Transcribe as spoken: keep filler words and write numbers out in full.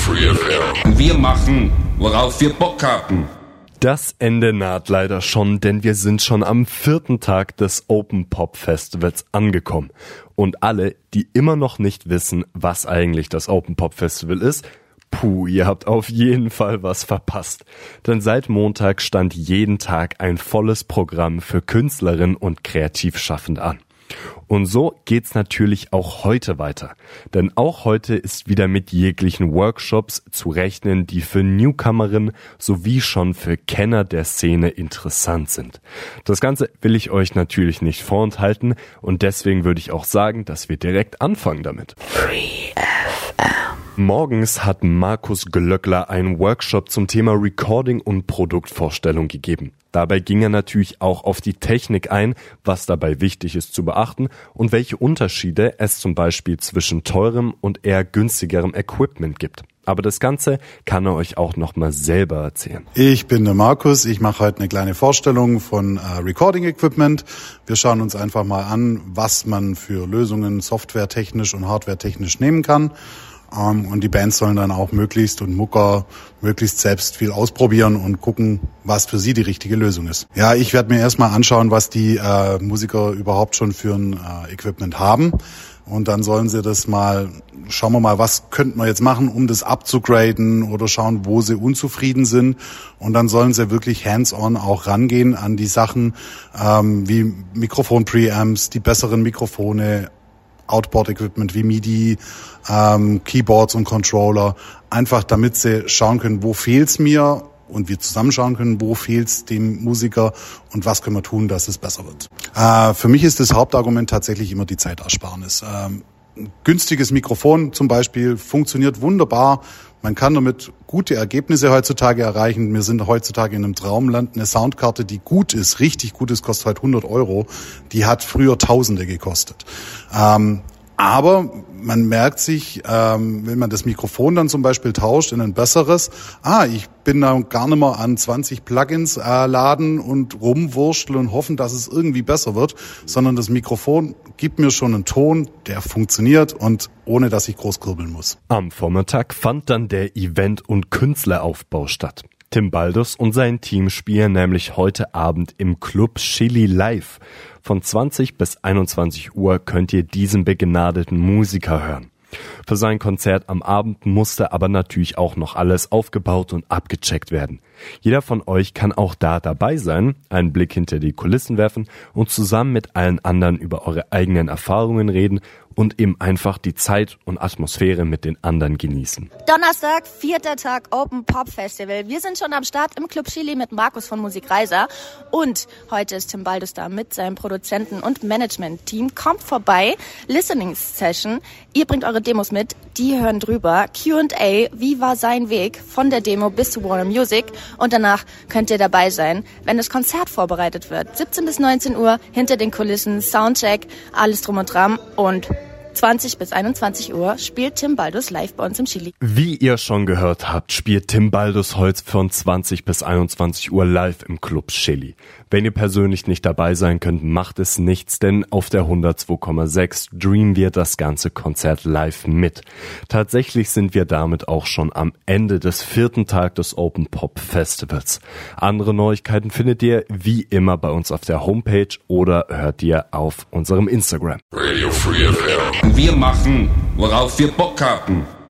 Free F M. Wir machen, worauf wir Bock haben. Das Ende naht leider schon, denn wir sind schon am vierten Tag des Open Pop Festivals angekommen. Und alle, die immer noch nicht wissen, was eigentlich das Open Pop Festival ist, puh, ihr habt auf jeden Fall was verpasst. Denn seit Montag stand jeden Tag ein volles Programm für Künstlerinnen und Kreativschaffende an. Und so geht's natürlich auch heute weiter. Denn auch heute ist wieder mit jeglichen Workshops zu rechnen, die für Newcomerinnen sowie schon für Kenner der Szene interessant sind. Das Ganze will ich euch natürlich nicht vorenthalten und deswegen würde ich auch sagen, dass wir direkt anfangen damit. Free F M. Morgens hat Markus Glöckler einen Workshop zum Thema Recording und Produktvorstellung gegeben. Dabei ging er natürlich auch auf die Technik ein, was dabei wichtig ist zu beachten und welche Unterschiede es zum Beispiel zwischen teurem und eher günstigerem Equipment gibt. Aber das Ganze kann er euch auch nochmal selber erzählen. Ich bin der Markus, ich mache heute eine kleine Vorstellung von äh, Recording Equipment. Wir schauen uns einfach mal an, was man für Lösungen softwaretechnisch und hardwaretechnisch nehmen kann. Um, und die Bands sollen dann auch möglichst und Mucker möglichst selbst viel ausprobieren und gucken, was für sie die richtige Lösung ist. Ja, ich werde mir erstmal anschauen, was die äh, Musiker überhaupt schon für ein äh, Equipment haben. Und dann sollen sie das mal, schauen wir mal, was könnten wir jetzt machen, um das abzugraden oder schauen, wo sie unzufrieden sind. Und dann sollen sie wirklich hands-on auch rangehen an die Sachen ähm, wie Mikrofon-Preamps, die besseren Mikrofone, Outboard-Equipment wie MIDI, ähm, Keyboards und Controller, einfach damit sie schauen können, wo fehlt's mir und wir zusammen schauen können, wo fehlt's dem Musiker und was können wir tun, dass es besser wird. Äh, für mich ist das Hauptargument tatsächlich immer die Zeitersparnis. Ähm, ein günstiges Mikrofon zum Beispiel funktioniert wunderbar. Man kann damit gute Ergebnisse heutzutage erreichen. Wir sind heutzutage in einem Traumland. Eine Soundkarte, die gut ist, richtig gut ist, kostet heute hundert Euro. Die hat früher Tausende gekostet. Ähm, aber man merkt sich, ähm, wenn man das Mikrofon dann zum Beispiel tauscht in ein besseres, ah, ich bin da gar nicht mehr an zwanzig Plugins äh, laden und rumwursteln und hoffen, dass es irgendwie besser wird, sondern das Mikrofon gibt mir schon einen Ton, der funktioniert und ohne, dass ich groß kurbeln muss. Am Vormittag fand dann der Event- und Künstleraufbau statt. Tim Baldus und sein Team spielen nämlich heute Abend im Club Chili live. Von zwanzig bis einundzwanzig Uhr könnt ihr diesen begnadeten Musiker hören. Für sein Konzert am Abend musste aber natürlich auch noch alles aufgebaut und abgecheckt werden. Jeder von euch kann auch da dabei sein, einen Blick hinter die Kulissen werfen und zusammen mit allen anderen über eure eigenen Erfahrungen reden und eben einfach die Zeit und Atmosphäre mit den anderen genießen. Donnerstag, vierter Tag Open Pop Festival. Wir sind schon am Start im Club Chili mit Markus von Musikreiser und heute ist Tim Baldus da mit seinem Produzenten- und Management-Team. Kommt vorbei, Listening Session. Ihr bringt eure Demos mit, die hören drüber. Q and A, wie war sein Weg von der Demo bis zu Warner Music? Und danach könnt ihr dabei sein, wenn das Konzert vorbereitet wird. siebzehn bis neunzehn Uhr, hinter den Kulissen, Soundcheck, alles drum und dran und zwanzig bis einundzwanzig Uhr spielt Tim Baldus live bei uns im Chili. Wie ihr schon gehört habt, spielt Tim Baldus heute von zwanzig bis einundzwanzig Uhr live im Club Chili. Wenn ihr persönlich nicht dabei sein könnt, macht es nichts, denn auf der hundertzwei Komma sechs streamen wir das ganze Konzert live mit. Tatsächlich sind wir damit auch schon am Ende des vierten Tag des Open Pop Festivals. Andere Neuigkeiten findet ihr wie immer bei uns auf der Homepage oder hört ihr auf unserem Instagram. Radio Free F M. Wir machen, worauf wir Bock haben.